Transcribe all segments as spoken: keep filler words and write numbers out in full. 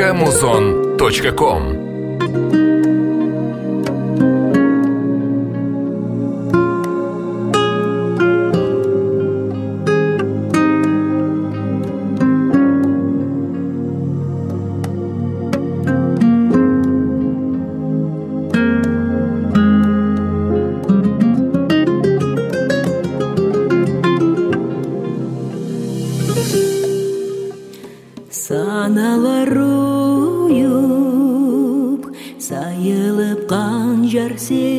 точка музон точка ком. Саналар уюп, сайылып қанжар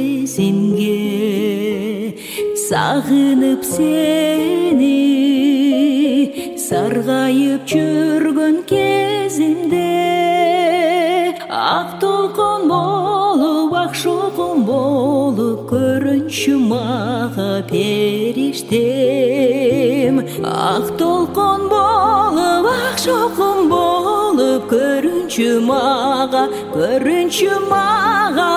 сезімге, сағынып сені, сарғайып жүргөн кезімде. Ақ толқын болып, ақ шоқын болып, көрінші маға періштем. Ақ толқын болып, ақ шоқын болып, көрінші маға, көрінші маға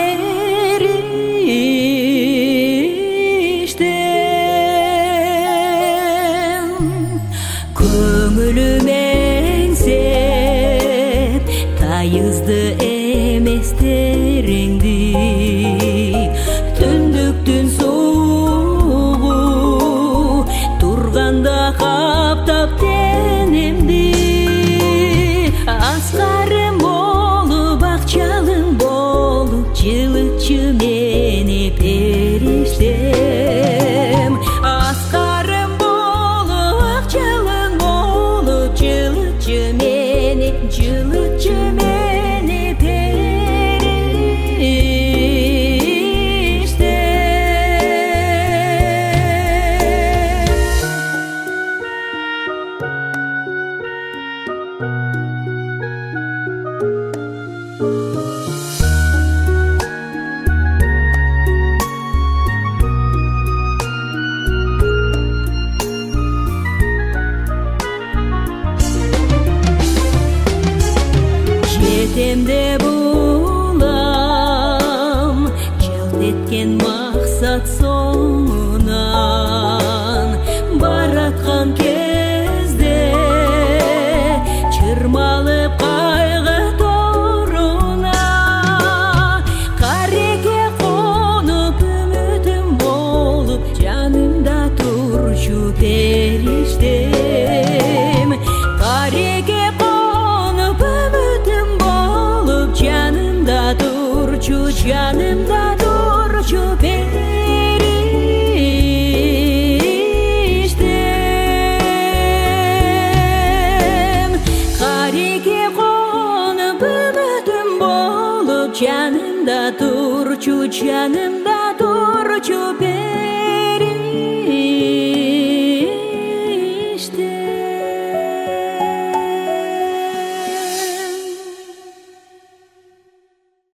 періштем. Көңілімен сеп, тайызды еместеріңді, түндіктің суығы тұрғанда қаптап денемді. Асқарым болып, ақчалың болып, жылытшы мені періштем. Асқарым болып, ақчалың болып, жылытшы мені, жылытшы мені Жетемде булам, жылт еткен мақсат соңынан, баратқан кезде чырмалып қайғы торына. Қареке қонып үмітім болып, жанымда тұршы періштем. Қареке қонып үмітім болып, жанымда тұршы, жанымда тұршы періштем. Қареке қонып үмітім болып, жанымда тұршы, жанымда тұршы періштем.